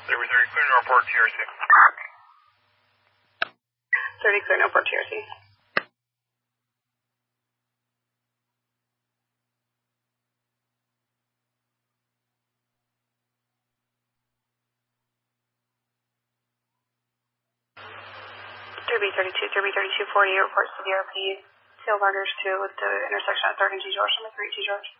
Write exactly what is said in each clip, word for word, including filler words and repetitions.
Three thirty, clear to report T R C. thirty, clear to report T R C. three B thirty-two, three B thirty-two forty, reports to the R P, tail markers two with the intersection at third and G George, number three G George.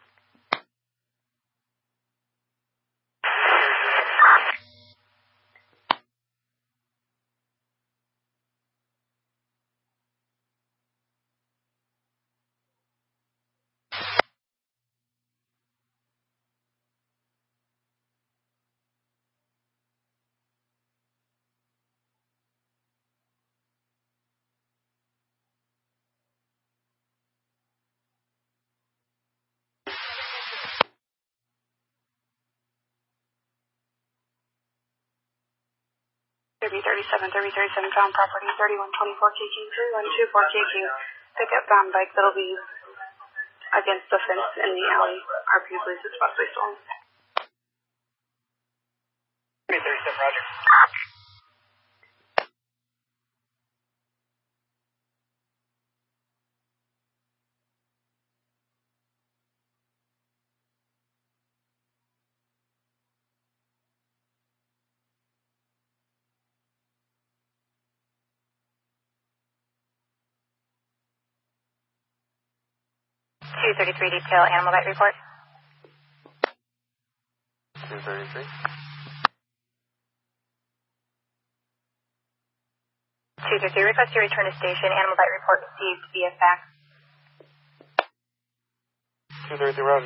three B thirty-seven, three B thirty-seven, found property, thirty-one twenty-four K Q, thirty-one twenty-four K Q. Pickup found bike that'll be against the fence in the alley. R P believes it's possibly stolen. three B thirty-seven, roger. two thirty-three detail, animal bite report. two thirty-three. two thirty-three, request to return to station, animal bite report received via fax. two thirty-three, roger.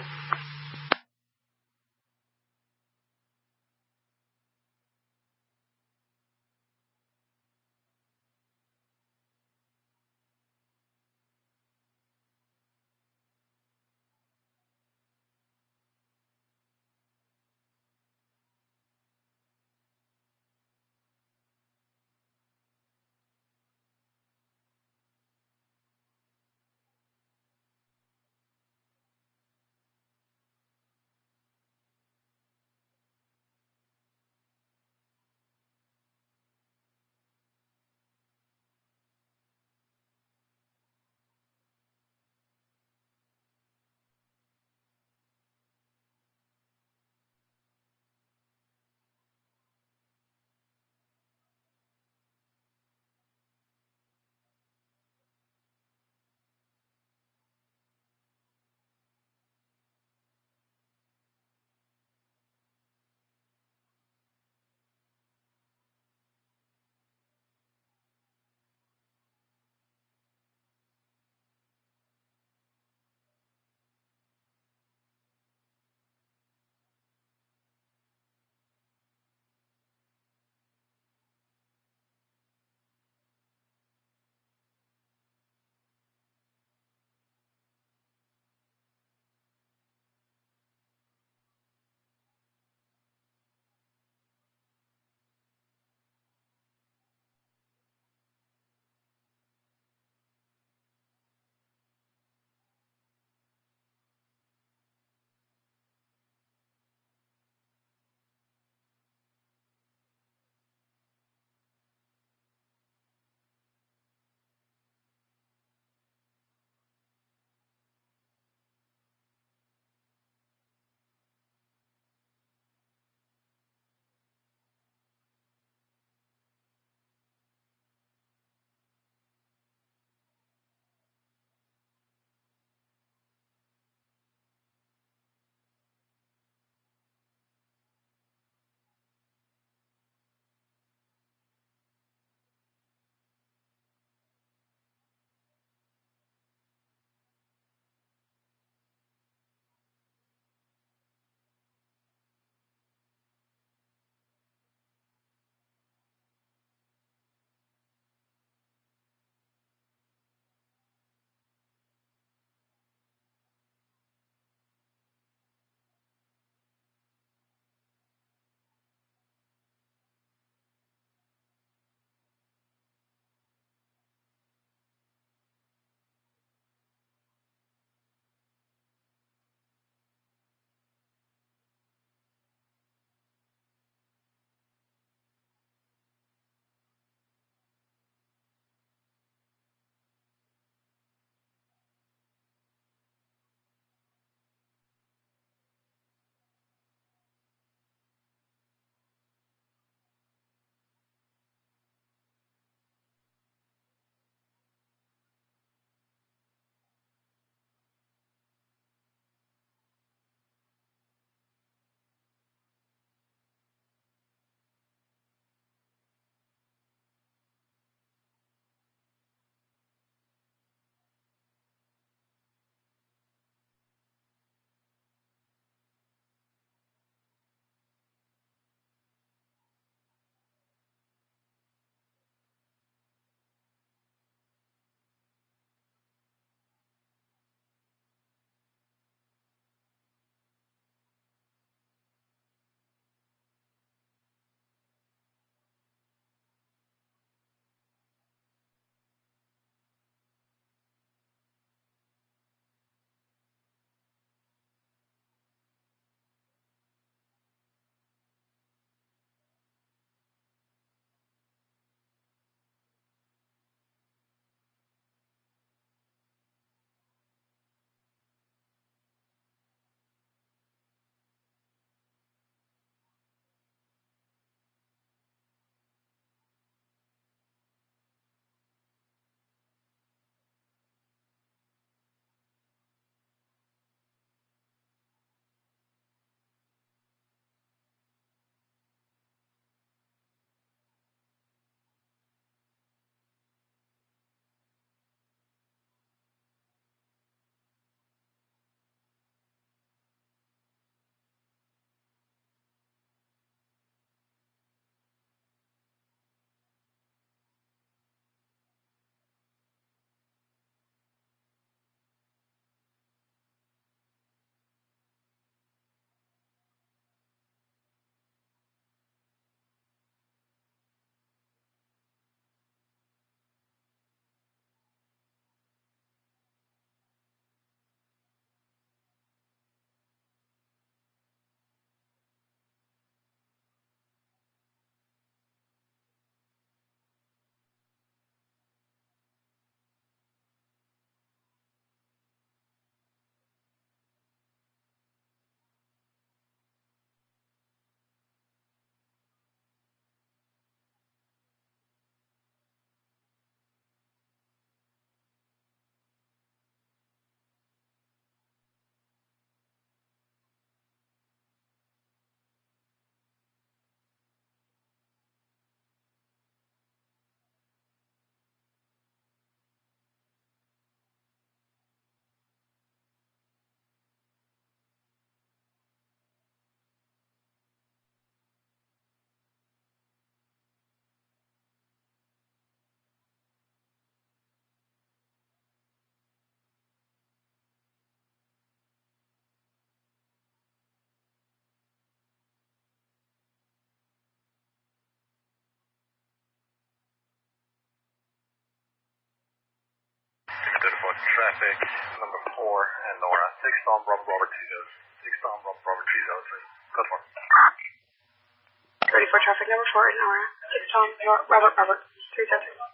with traffic number four and Nora. Six Tom Robert Robert two zero. Six Tom Robert Robert two zero three. Code four. thirty-four traffic number four in Nora. Six Tom Robert Robert three zero three.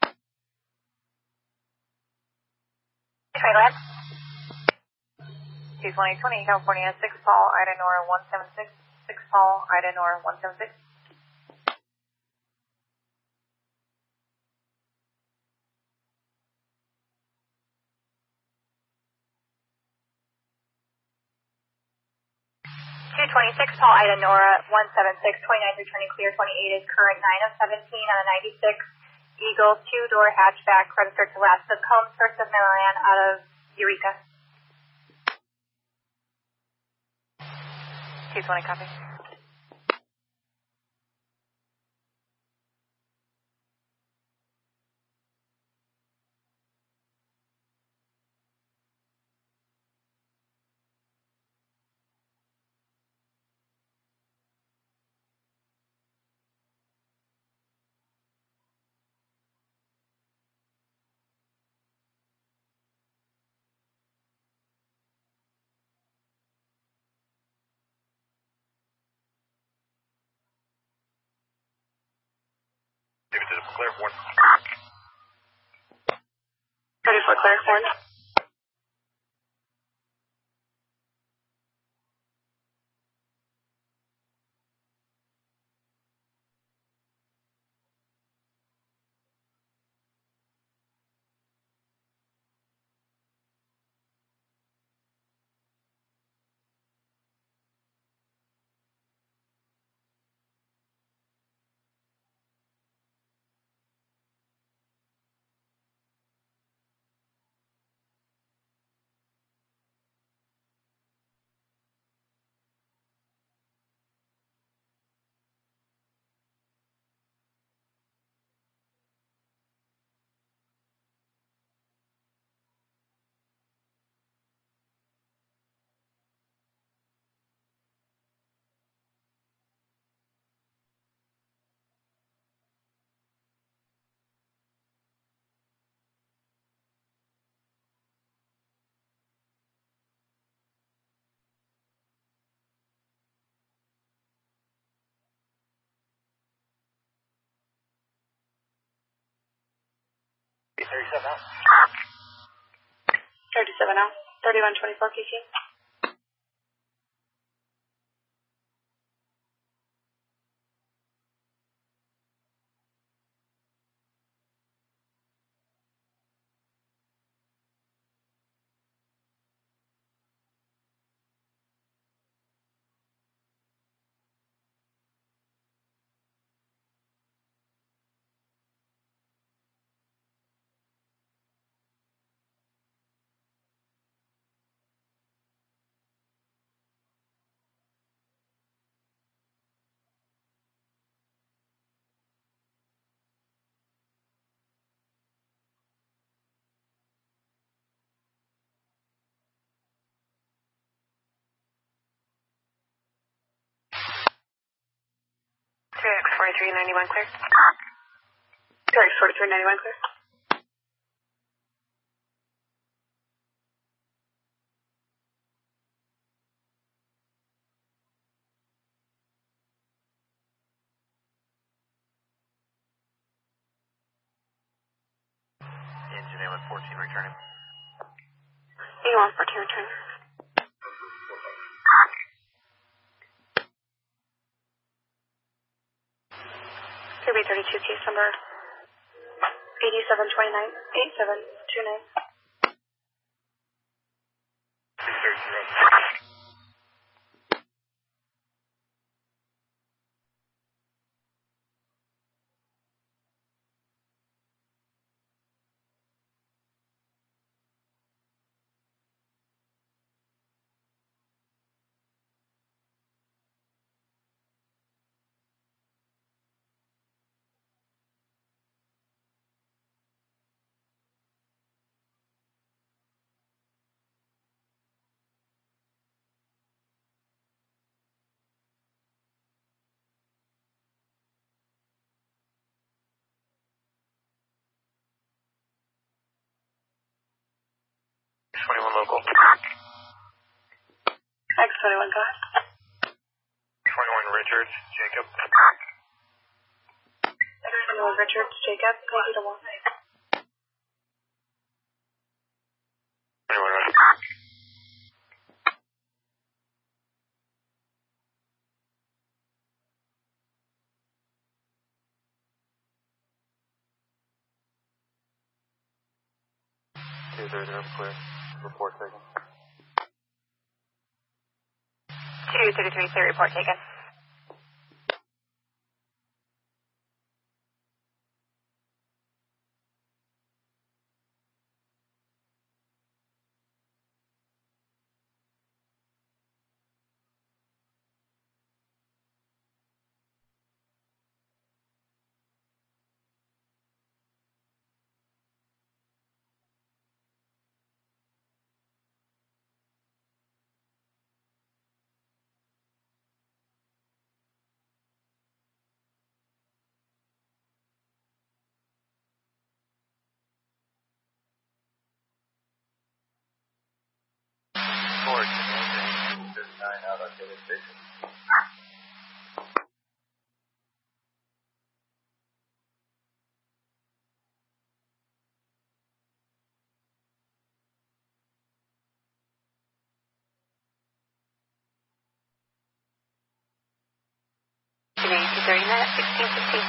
Okay, go ahead. two twenty twenty California, six Paul, Ida Nora one seven six. six Paul, Ida Nora one seven six. two twenty-six Paul, Ida Nora one seven six. twenty-nine returning clear. twenty-eight is current. nine of seventeen on a ninety-six. Eagle, two-door hatchback, registered to last of Combs, first of Marianne out of Eureka. two twenty, copy. Give it to the clear one. thirty-four clear, one. thirty-seven out. thirty-seven out. thirty-one twenty-four K K. three X forty-three ninety-one clear. three X forty-three ninety-one clear. Engine A one fourteen returning. A one fourteen return. Q B thirty-two case number eighty-seven twenty-nine, eighty-seven twenty-nine. local. X twenty-one, go ahead. twenty-one Richards, Jacob. twenty-one Richards, Jacob, thank you to one. twenty-one Richards. two thirty, clear. Report taken. two thirty-three, clear, report taken. Report, nine out on daily station. Today, two thirty-nine, sixteen fifteen.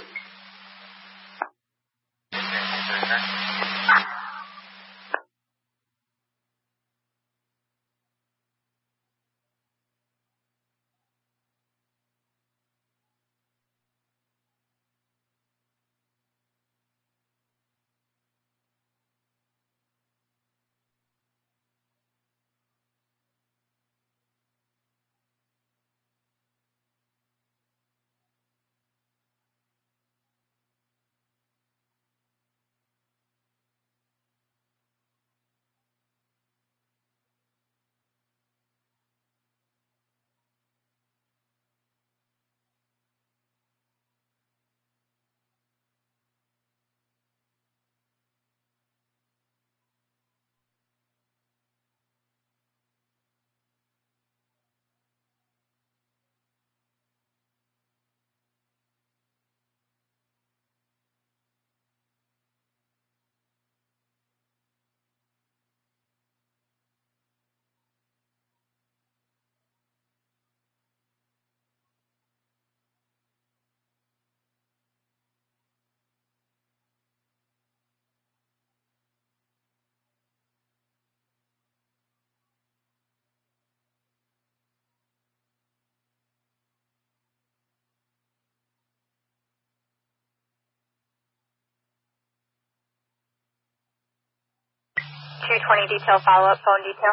two twenty detail follow-up, phone detail.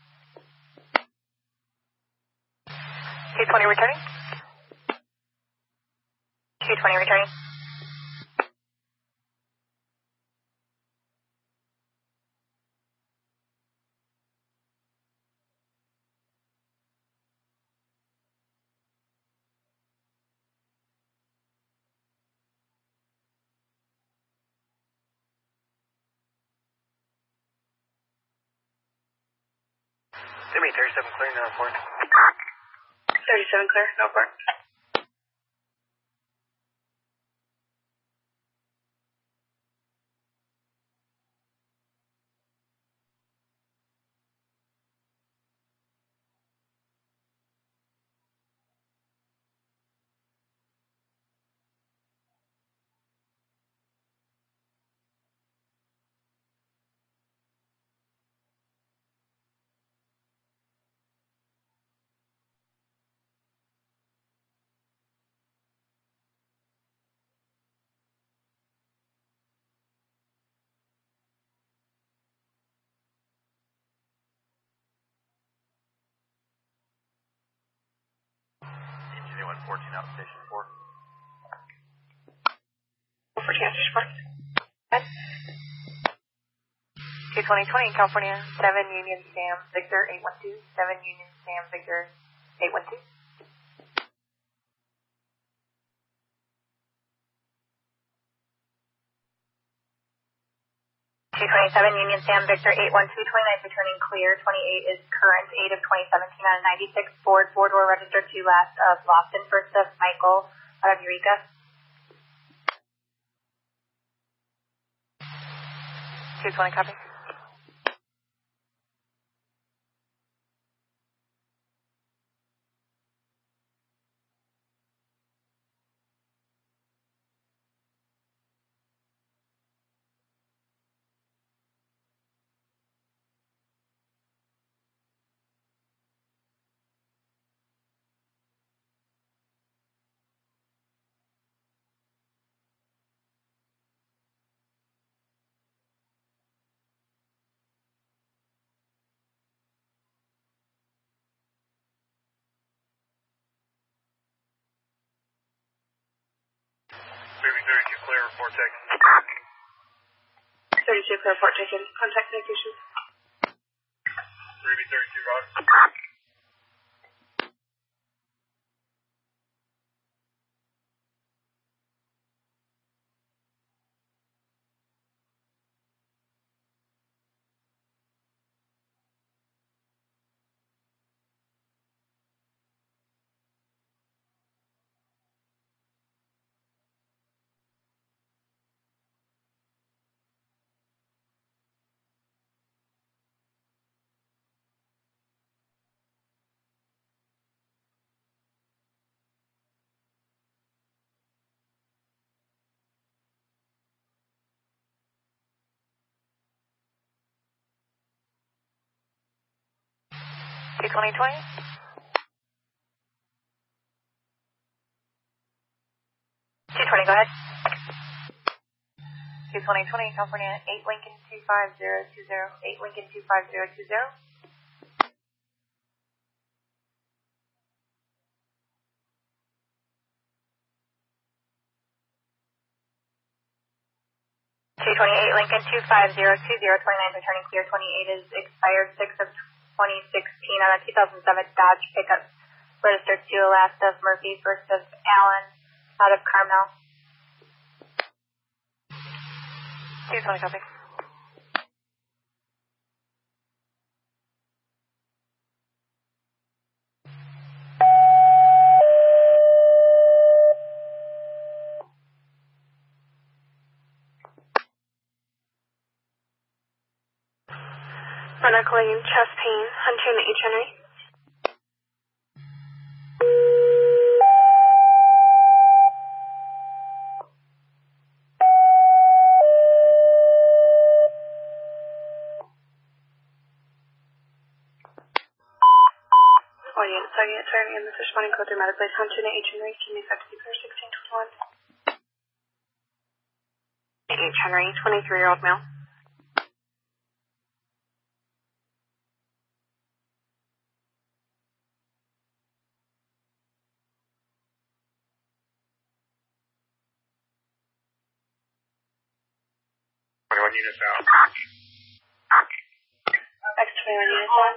two twenty returning. two twenty returning. Jimmy, thirty-seven clear, no report. thirty-seven clear, no report. Engineer one fourteen out station four. fourteen out station four. two twenty twenty, California, seven Union Sam Victor eight one two, seven Union Sam Victor eight one two. two twenty-seven, Union Sam Victor eight one two, twenty-nine returning clear, twenty-eight is current, eight of twenty seventeen on a ninety-six Ford, four-door registered to last of Lawson, first of Michael out of Eureka. two twenty, copy. Moving thirty-two clear, report taken. thirty-two clear, report taken. Contact communications. three B thirty-two, Roger. two twenty twenty. two twenty, go ahead. two twenty twenty, California, eight Lincoln two five zero two zero, eight Lincoln two five zero two zero. two twenty-eight Lincoln two five zero two zero, twenty-nine returning clear, twenty-eight is expired, six of twenty sixteen on a two thousand seven Dodge pickup registered to last of Murphy, first of Allen out of Carmel. two twenty, copy. Runner calling chest pain, Hunter and H. Henry. All units, target, target, and this is responding code through Meta Place, Hunter and H. Henry. Can you effect for sixteen twenty-one? H. Henry, twenty-three-year-old male. twenty-one units out. X twenty-one units out.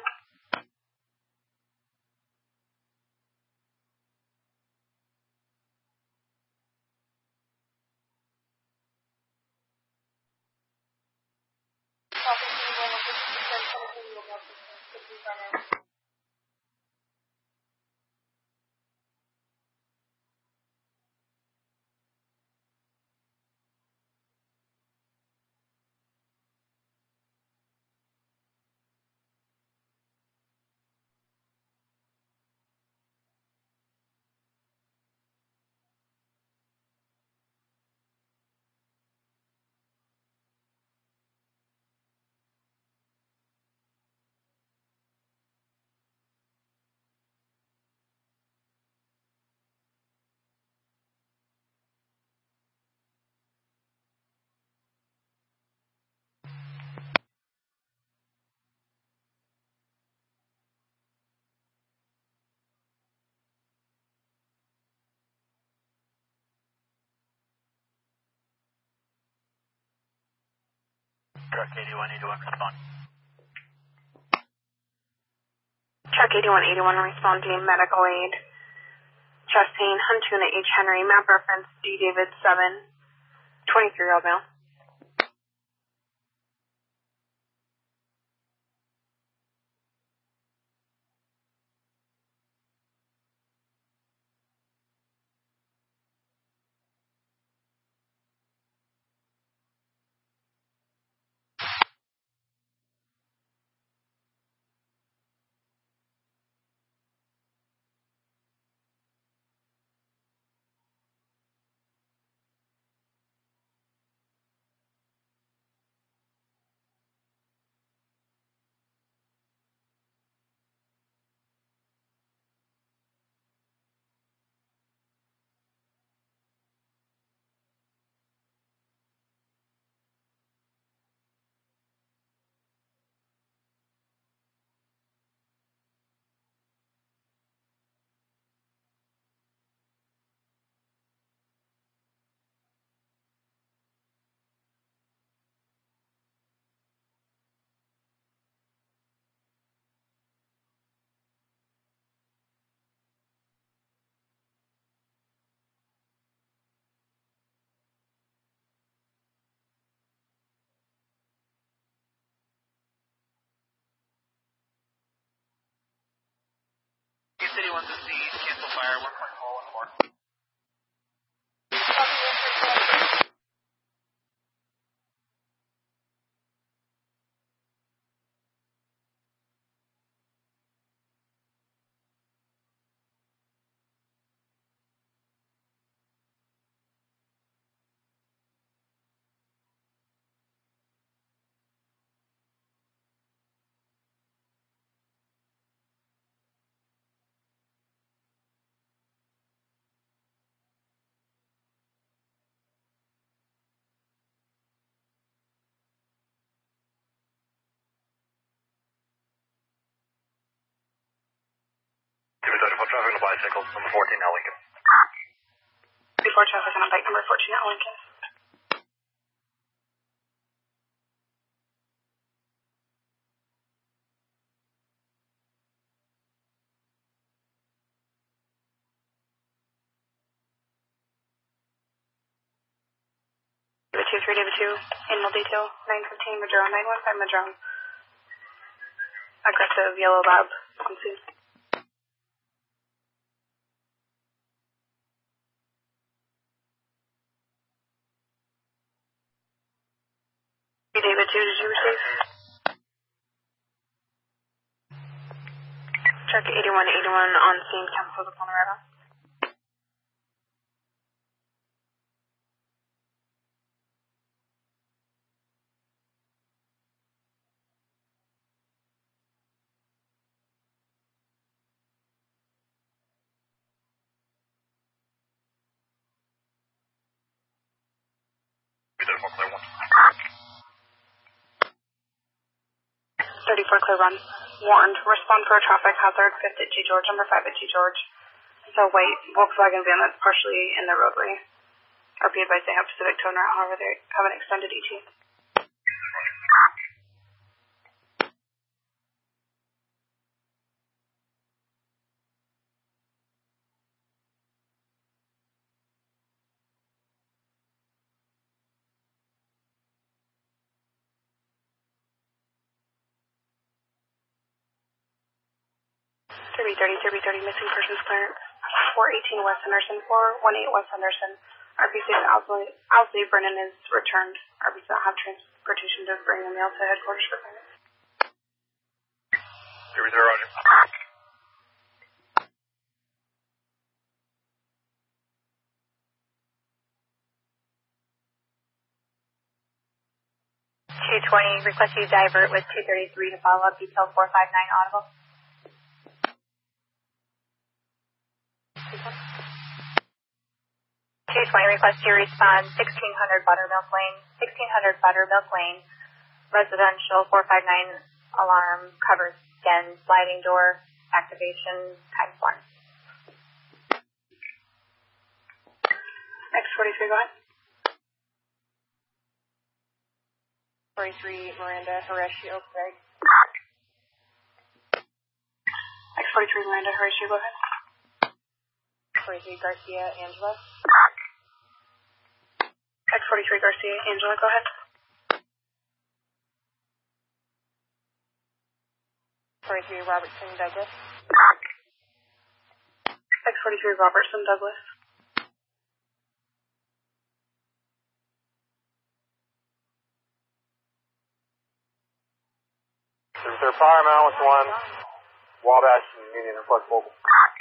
Truck eighty-one eighty-one, respond. Truck eighty-one eighty-one responding, medical aid. Chest pain, Huntuna H. Henry, map reference D. David seven, twenty-three-year-old male. thirty-one fifty, cancel fire, one point four one four. Traffic on a bicycle, number fourteen at Lincoln. Before traffic on a bike, number fourteen at Lincoln. David two three, David two, animal detail, nine fifteen, Madrone, nine one five, Madrone. Aggressive yellow lab, on scene. David two, did you receive? Check eighty-one eighty-one on scene, cancel the phone arrival. thirty-four clear run. Warned. Respond for a traffic hazard. fifth at G George. Number five at G George. It's a white Volkswagen van that's partially in the roadway. R P advised they have Pacific tone route, however they have an extended E T. three thirty, three thirty, missing persons clearance. four eighteen West Henderson, four eighteen West Henderson. R P says Owsley, Owsley Brennan is returned. R P does not have transportation to bring the mail to headquarters for clearance. three zero, Roger. two twenty, request you divert with two thirty-three to follow up detail four five nine audible. two twenty, request you respond sixteen hundred Buttermilk Lane, sixteen hundred Buttermilk Lane, residential four five nine alarm covers again, sliding door activation times one. X forty-three, go ahead. forty-three, Miranda Horatio, Craig. X forty-three, Miranda Horatio, go ahead. forty-three, Garcia, Angela. X forty-three, Garcia, Angela, go ahead. forty-three, Robertson, Douglas. X forty-three, Robertson, Douglas. Is there Paramount with one, Wabash and Union request local.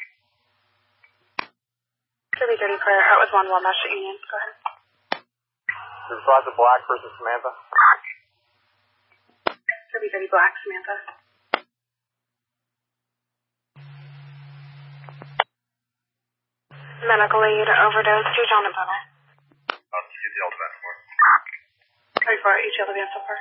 three thirty, clear out with one, Wabash at Union, go ahead. Supervisor Black versus Samantha. three thirty, Black, Samantha. Medical aid, overdose, to John and Bubba. Um, C T L advance for. thirty-four, H L advance so far.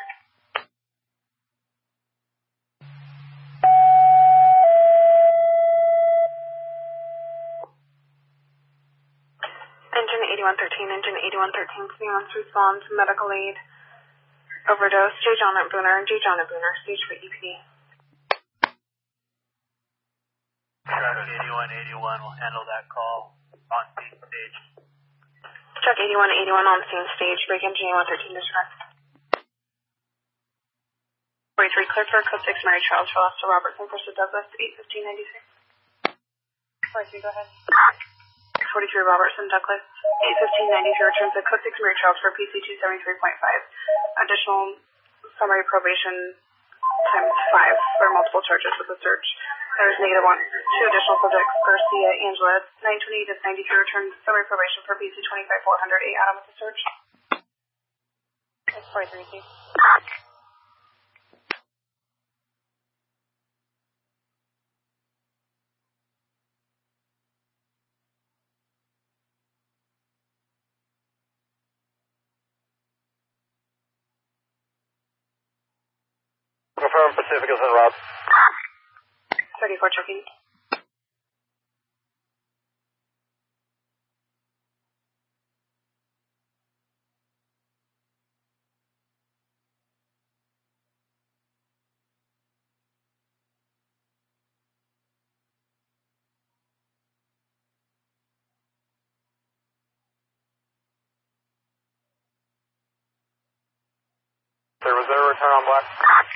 Engine eighty-one thirteen, engine eighty-one thirteen, clearance response, medical aid, overdose, J. John at Booner, J. John at Booner, stage for E P D. Traffic eighty-one eighty-one will handle that call on scene stage. Truck eighty-one eighty-one on scene stage, break engine eighty-one thirteen disrupt. forty-three, clear for code six, Mary Charles for Lester Robertson versus Douglas, eight fifteen ninety-six. forty-three, go ahead. six forty-three Robertson Douglas, eight fifteen ninety-three returns to code six Mary Charles for P C two seventy-three point five. Additional summary probation times five for multiple charges with the search. There's negative one. Two additional subjects, Garcia, Angela, nine twenty to ninety-three returns summary probation for P C twenty-five four hundred, eight Adam with the search. six forty-three, Chief. Confirm Pacific is en route. thirty-four checking. There was there a return on black?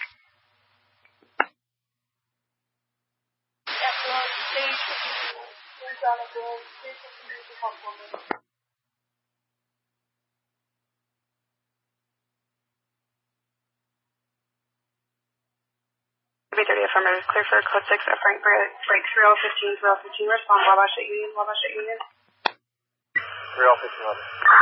three thirty affirmative, clear for code six at Frank break, break three oh fifteen, three oh fifteen, respond, Wabash at Union, Wabash at Union. three oh fifteen.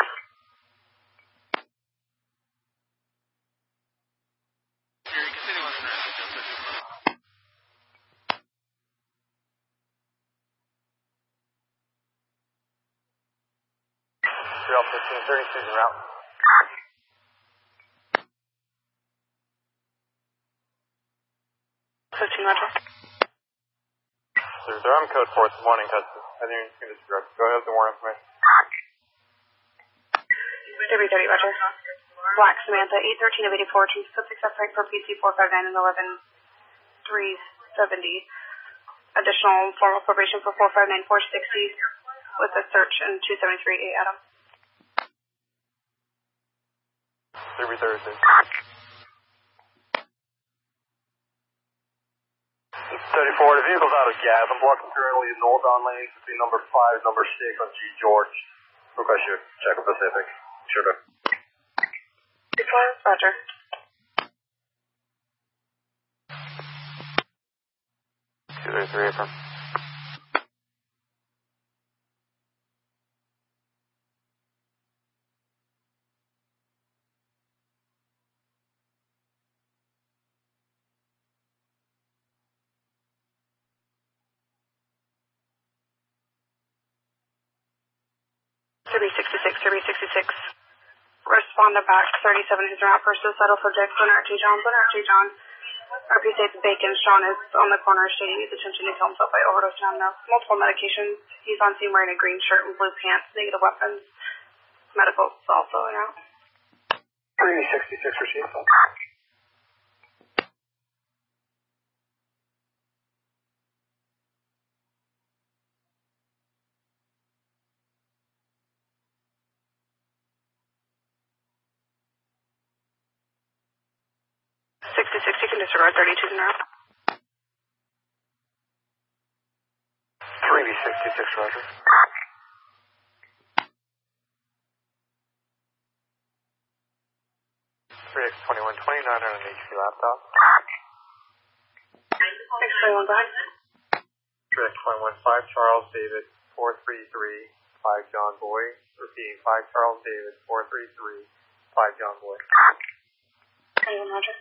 three oh fifteen, thirty-two en route. fifteen, roger. Sir, they're on code four, it's morning test. I think you can just go ahead with the more information. three thirty, roger. Black Samantha, eight thirteen of eighty-four, Chief code six at Frank for P C four five nine and eleven three seventy. Additional formal probation for four five nine four sixty with a search in two seventy-three, eight Adam. Every Thursday. thirty-four, the vehicle's out of gas. I'm blocking currently in northbound lanes between number five and number six on G George. Request you check with Pacific. Sure to. Roger. two thirty-three, affirm. three sixty-six, three sixty-six. Respond to back thirty-seven who's around for suicidal subject, Leonard J. John, Leonard J. John. R P states Bacon, Sean is on the corner stating his attention to kill himself by overdose down now. Multiple medications. He's on scene wearing a green shirt and blue pants, negative weapons. Medical is also out. three sixty-six received. sixty-six, you can disregard thirty-two in a row. three sixty-six, roger. three X twenty-one twenty-nine on an H P laptop. six twenty-one back. three X twenty-one five Charles David four three three five John Boy. Repeating five Charles David four three three five John Boy. twenty-one, roger.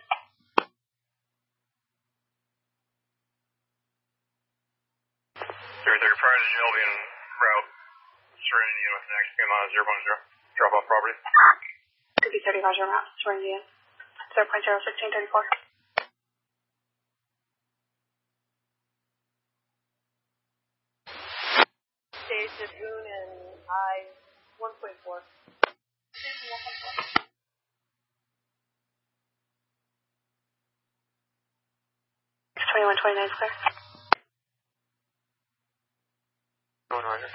Zero thirty prior to Shelby en route. Serenity with the next game on zero point zero. Drop off property. Could be thirty, roger, route. Serenity in. zero point zero sixteen thirty-four. Stage at Hoon and I one point four. twenty-one twenty-nine clear. Going roger.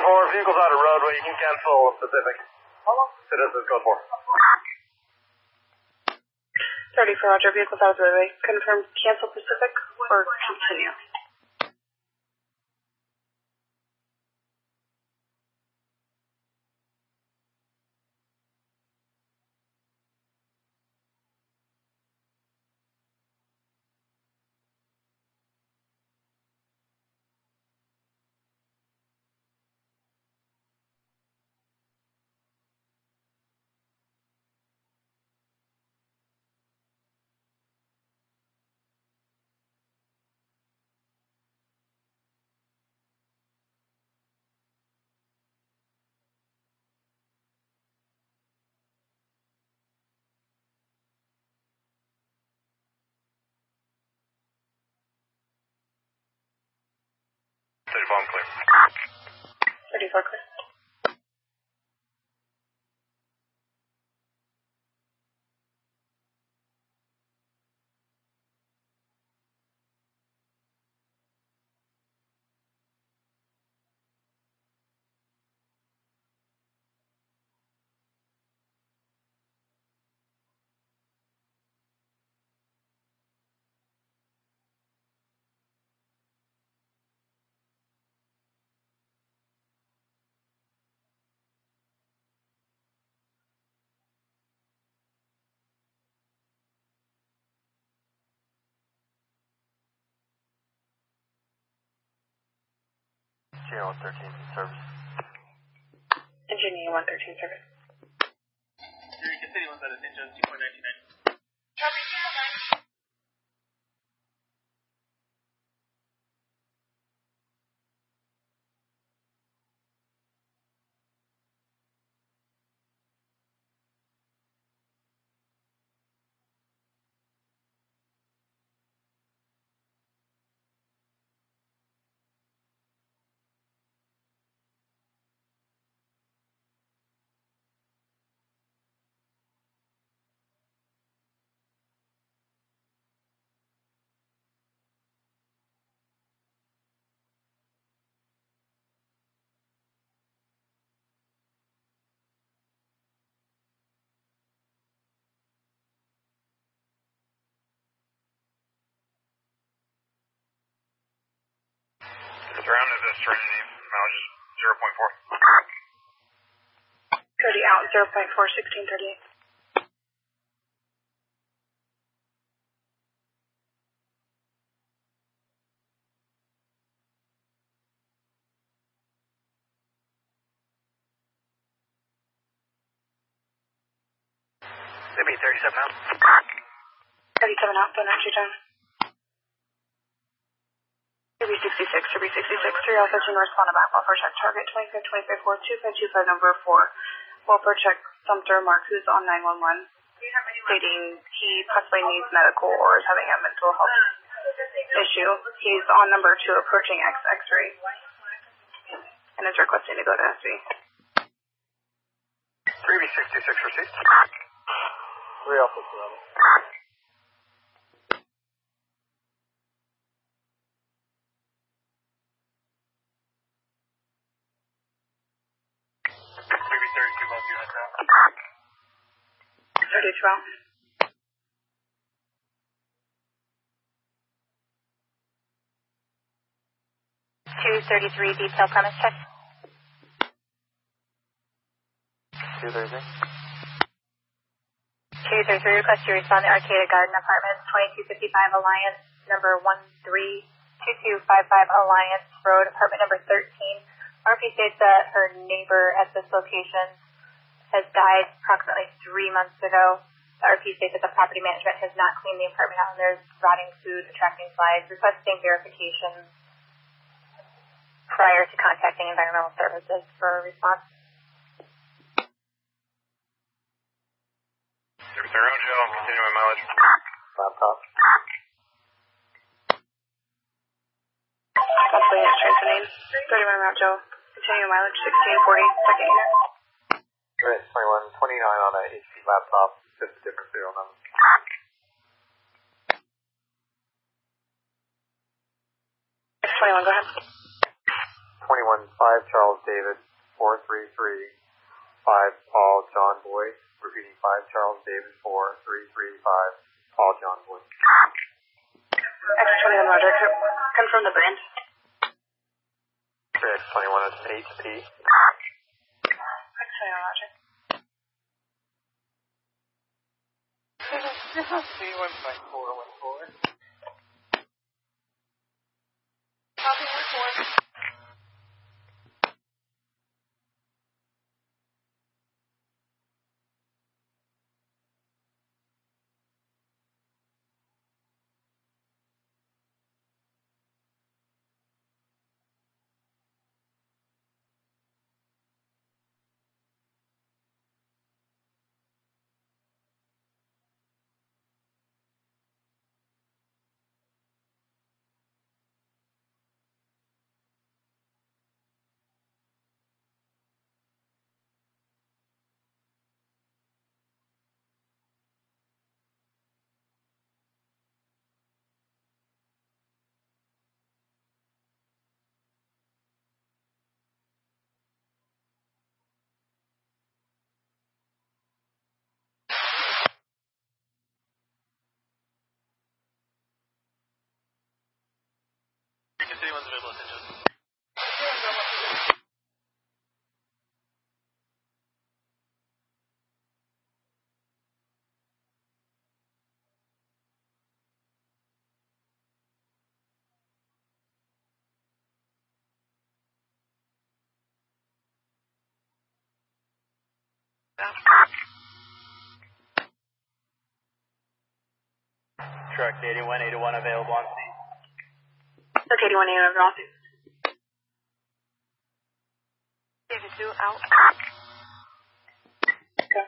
For vehicles out of roadway, you can cancel Pacific. Citizens go for. thirty for Roger, vehicles out of roadway. Confirm cancel Pacific or continue. thirty-four clear. thirty-four clear. Engineer one thirteen service. Engineer one thirteen service. Eureka City one's at attention, two point nine two nine. Surrounded as Serenity, mileage zero point four. Cody out, zero point four, sixteen thirty-eight. Maybe thirty-seven out. thirty-seven out, phone entry time. three sixty-six, three sixty-six, three Alpha two North Sonnenbach, welfare check target twenty-five twenty-five four two five two five number four. Welfare check Sumter Mark, who's on nine one one, stating he possibly needs medical or is having a mental health issue. He's on number two approaching X X-ray and is requesting to go to S V. three sixty-six received. three Alpha surrounded. thirty-two out. two thirty-three detail premise check. two thirty-three. two thirty-three request to respond to Arcata Garden Apartments, twenty-two fifty-five Alliance, number one three two two five five Alliance Road, apartment number thirteen. R P states that her neighbor at this location has died approximately three months ago. The R P states that the property management has not cleaned the apartment out and there's rotting food attracting flies, requesting verification prior to contacting environmental services for a response. Zero Joe, continuing mileage. Laptop. Possibly at transmitting. thirty-one Route Joe. Continuing mileage sixteen forty, second unit. Right, twenty-one twenty-nine on a H P laptop, just a different serial number. twenty-one, go ahead. twenty-one five Charles David, four three three, five Paul John Boy. Repeating five Charles David, four three three five Paul John Boy. X twenty-one Roger, confirm the brand. X twenty-one is an H P. X twenty-one Roger. This is C one point four one four. Copy one four. Anyone's available attention. Truck eighty-one eighty-one available on scene. Truck eighty-one eighty-one available on scene. David two out. Okay.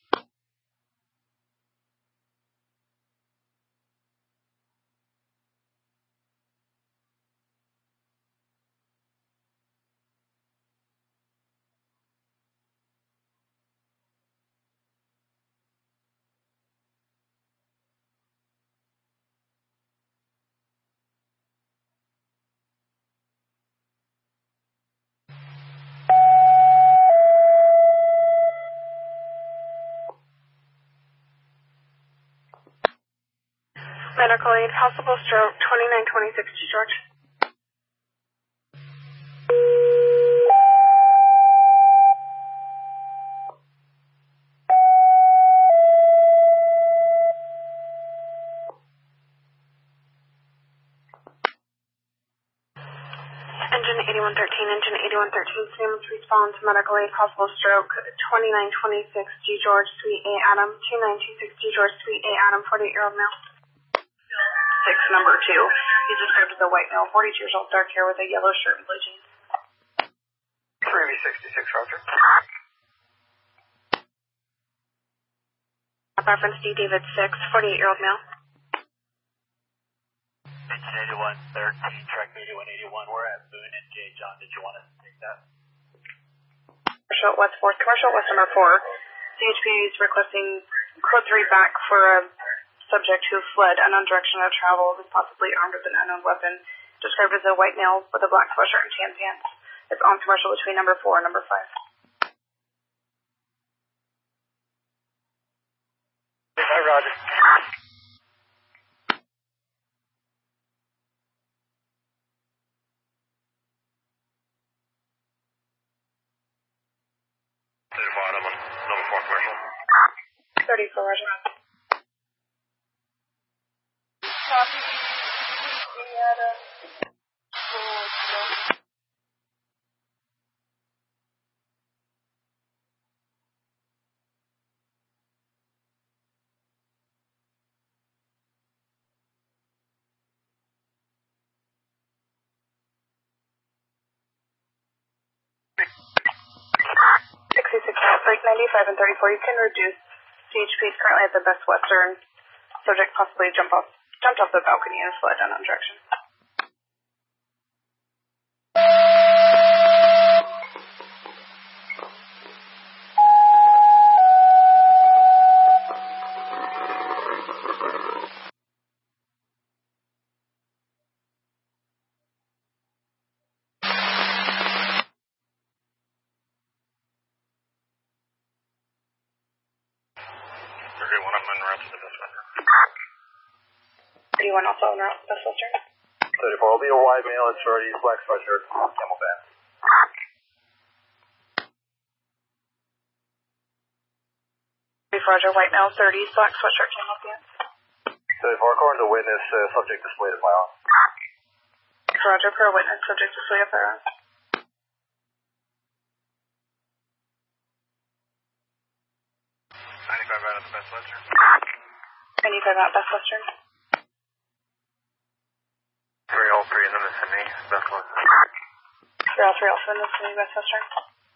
Medical aid, possible stroke, twenty-nine twenty-six to George. Engine eighty-one thirteen, engine eighty-one thirteen, Siemens response, medical aid, possible stroke, twenty-nine twenty-six G George, Suite A Adam, two nine two six G George, Suite A Adam, forty-eight-year-old male. Six, number two. He's described as a white male, forty-two years old, dark hair with a yellow shirt and blue jeans. three V sixty-six, Roger. Reference D David six, forty-eight-year-old male. Engine eighty-one thirteen, truck eighty-one eighty-one. We're at Boone and J. John. Did you want us to take that? Commercial West fourth, Commercial West number four. C H P is requesting code three back for a subject who fled unknown direction of travel, was possibly armed with an unknown weapon, described as a white male with a black sweatshirt and tan pants. It's on commercial between number four and number five. Hi, Roger. Bottom on number four commercial. thirty-four, Roger. Copy. Adam. sixty-six, break ninety-five and thirty-four. You can reduce. C H P is currently at the Best Western. Subject possibly jump off, jumped off the balcony and fled unknown direction. I'm en route to the Best Western. thirty-one also en route to Best Western. thirty-four will be a wide male at short east, black sweatshirt, camel band. Roger, white male, thirties, black sweatshirt, camel pants. thirty-four, according to witness, uh, subject displayed a firearm. Roger, per witness, subject displayed a firearm. ninety-five out of the Best Western. ninety-five out, Best Western. three all three in the vicinity, Best Western. three all three also in the vicinity, Best Western.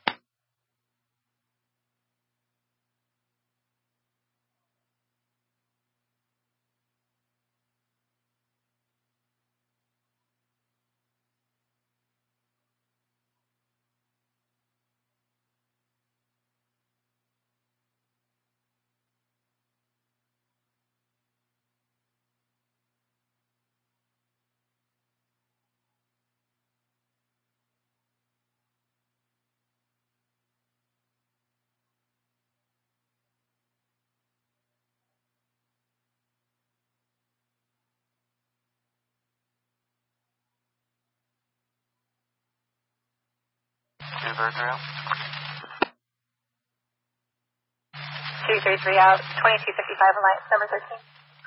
two thirty-three out. two thirty-three out, twenty-two fifty-five, Alliance number thirteen.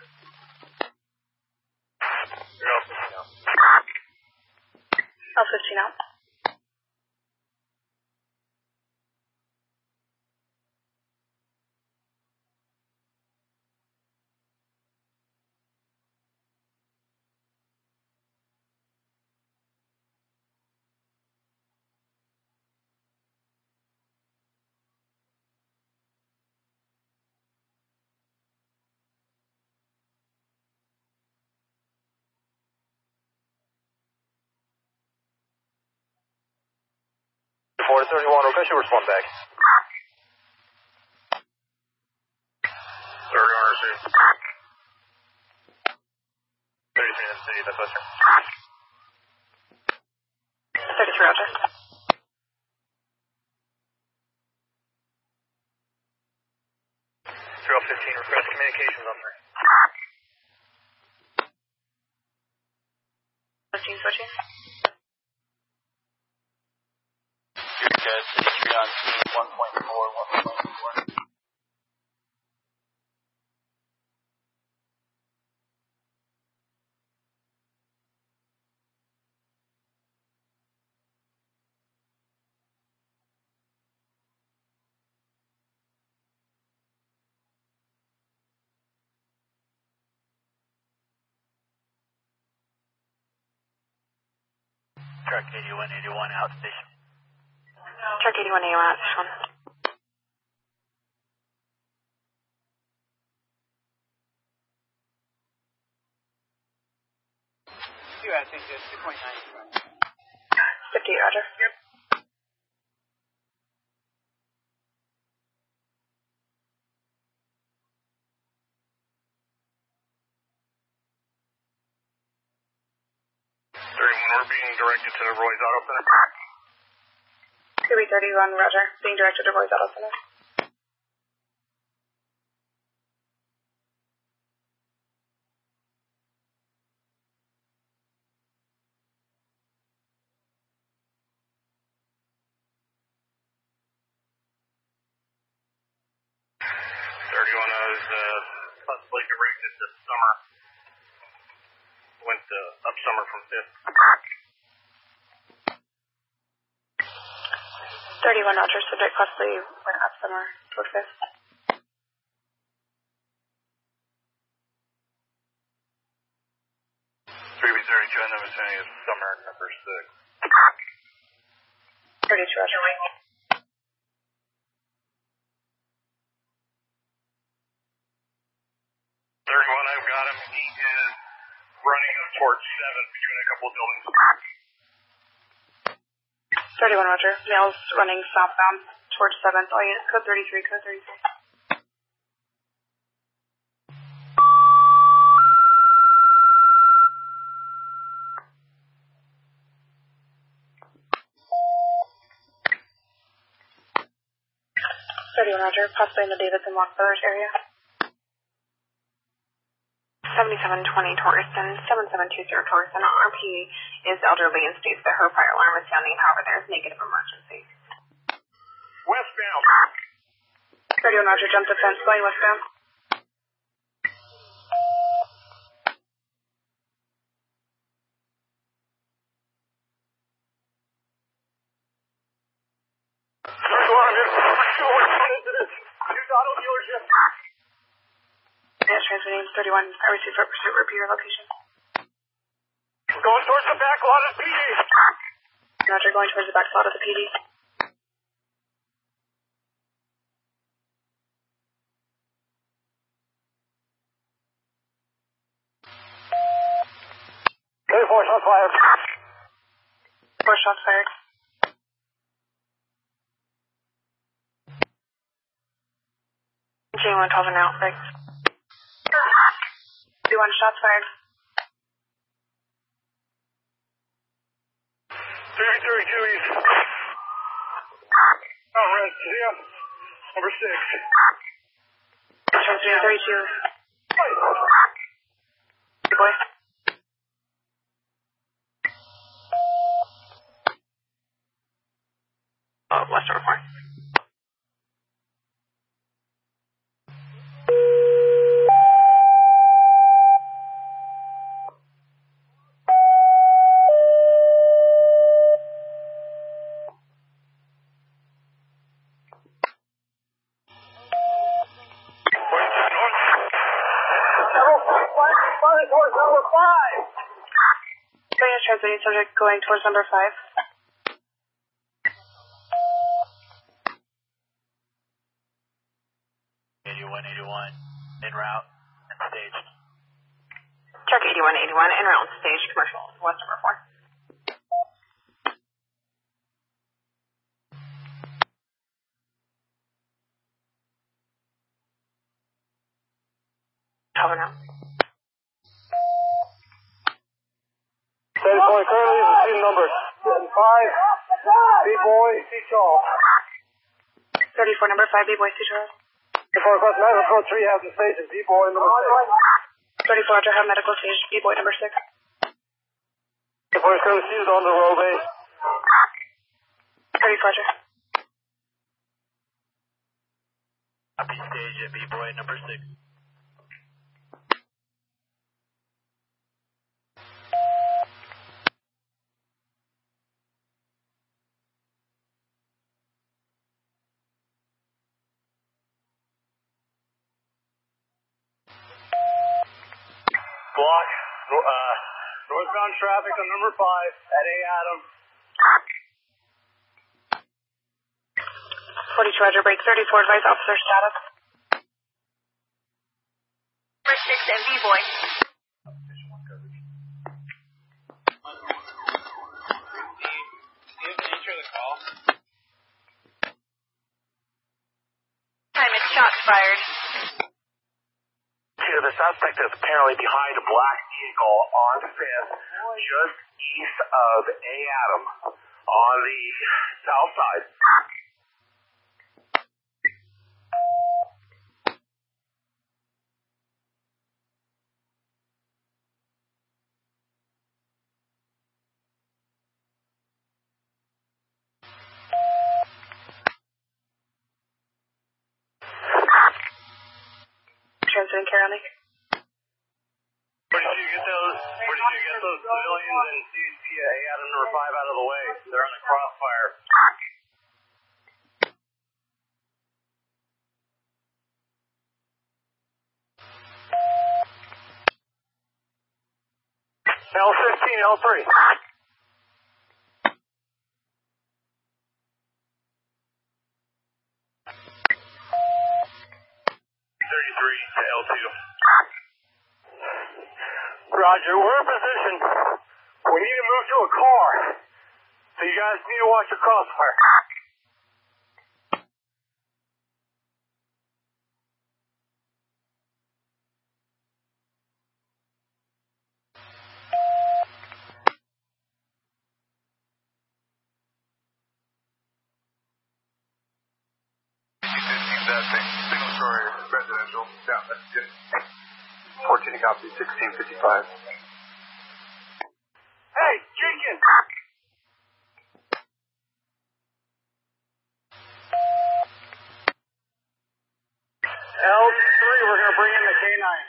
L fifteen out. four thirty-one, request you respond back. thirty-one received. thirty-three in the city, Best Western. thirty-three, Roger. three oh fifteen, request communications on three. fifteen switching. Guys, three on scene, one point four, one point four. Truck eighty-one eighty-one, outstation. Truck eighty-one A out, this one. I think it's two point nine. fifty, Roger. Yep. thirty-one, we're being directed to Roy's Auto Center. three thirty-one, Roger. Being directed to Roy's Auto Center. thirty-one is uh, possibly directed this summer. Went uh, up summer from fifth. thirty-one, Roger. Subject possibly went up summer toward fifth. three B thirty-two in the vicinity of summer number six. thirty-two, Roger. thirty-one, I've got him. He is running up towards seven between a couple of buildings. thirty-one, Roger. Male's running southbound towards seventh. All units, code thirty-three, code thirty-three. thirty-one, Roger. Possibly in the Davidson Walk Brothers area. seventy-seven twenty Torreson, seven seven two zero Torreson. R P is elderly and states that her fire alarm is sounding. However, there is negative emergency. Westbound. thirty-one Roger, jump the fence, flying westbound. Yes, transmitting thirty-one. I received for pursuit. Repeat your location. Going towards the back lot of the P D. Roger, going towards the back lot of the P D. Okay, four shots fired. Four shots fired. J one twelve and out, thanks. Do one shots fired. Three, three, two, east. Oh, red, yeah. Number six. Transmitting thirty-two. Hey, boy. Oh, Western report. Number five. Transmitting subject going towards number five. eighty-one eighty-one, en route and staged. Check eighty-one eighty-one, en route and staged, commercial, Western report. Over now. Steady point, currently is the same number. Five, B-boy, C-Charles. thirty-four, number five, B-boy, C-Charles. thirty-four, across medical, three has the station, B-boy, number six. thirty-four, Roger, have medical stage, B-boy, number six. thirty-four, currently seated on the roadway. thirty-four, Roger. Copy stage at B-boy number six. Block, uh, northbound traffic on number five at A. Adam. forty-two, Roger, break thirty-four, advise officer status. Number six and B-boy. Time is shots fired. The suspect is apparently behind a black vehicle on the fence just east of A. Adam on the south side. Transmitting Carolyn. Where did you get those? Where did you get those civilians and C C A Adam number five out of the way? They're in the crossfire. L fifteen, L three. thirty-three to L two. Roger, we're in position. We need to move to a car. So you guys need to watch your crossfire. Signal story residential. Yeah, that's good. fourteen to copy, sixteen fifty-five. Hey, Jenkins! L three, we're going to bring in the K nine.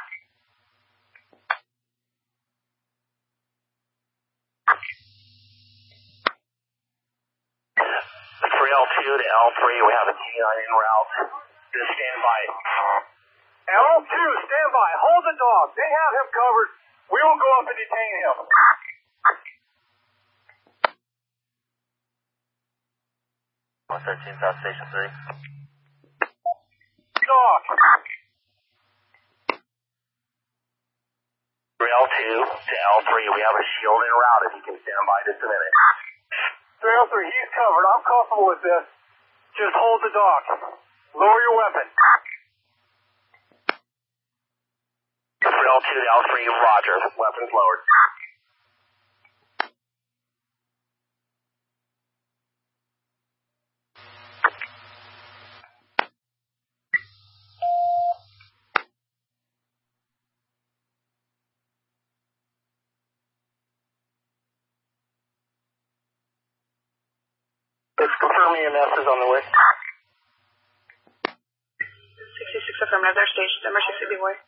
For L two to L three, we have a K nine en route. Just stand by. L two, stand by. Hold the dog. They have him covered. We will go up and detain him. one thirteen South Station three. Dog. For L two to L three, we have a shield en route. If you can stand by just a minute. three oh three, he's covered. I'm comfortable with this. Just hold the dog. Lower your weapon. For L two to L three, roger. Weapons lowered. Let's confirm E M S is on the way. sixty-six affirmative, they're staged. Emergency B boy.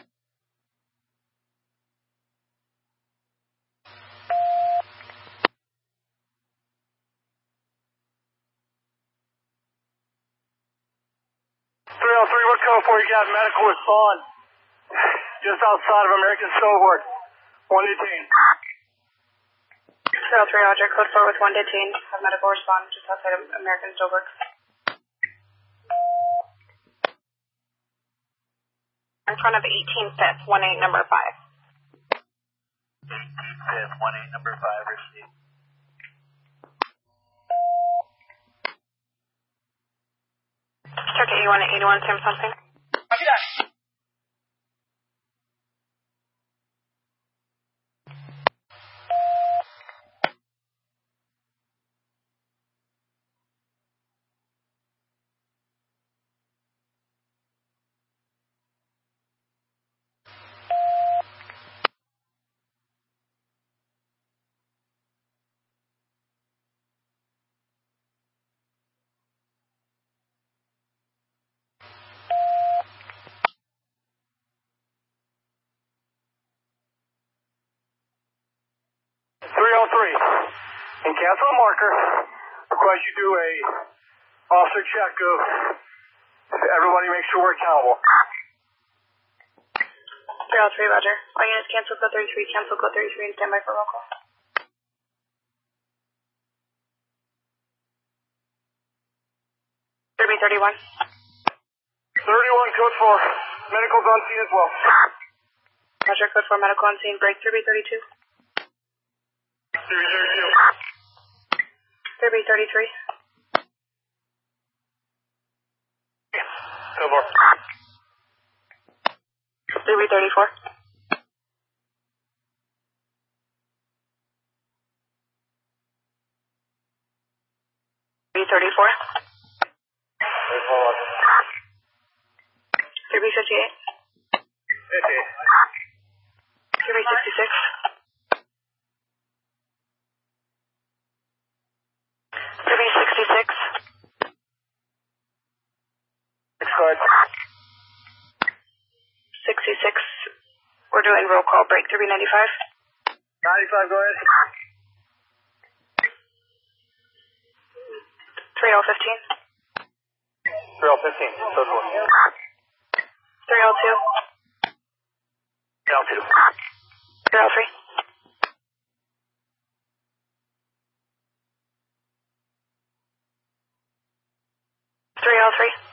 three oh three, what code for you got? Medical respond. Just outside of American Snowboard. One detained. three oh three, Roger. Code four with one detained. Have medical respond just outside of American Stillbrook. In front of eighteen fifth, one eight number five. eighteen fifth, one eight number five, received. Circuit eighty-one at eighty-one, same something. Copy that. three oh three. In cancel marker, request you do a officer check of everybody, make sure we're accountable. three oh three, Roger. All units cancel code thirty-three, cancel code thirty-three, and stand by for roll call. thirty thirty-one. thirty-one, code four. Medical's on scene as well. Roger, code four, medical on scene. Break three thirty-two. three thirty-two. three thirty-three. Code four. three thirty-four. three thirty-four. three fifty-eight. fifty-eight. three sixty-six. three sixty-six. Six cards. sixty-six. We're doing roll call. Break three ninety-five. ninety-five, go ahead. three oh fifteen. three oh fifteen, code four. three oh two. L two. three oh three. three oh three.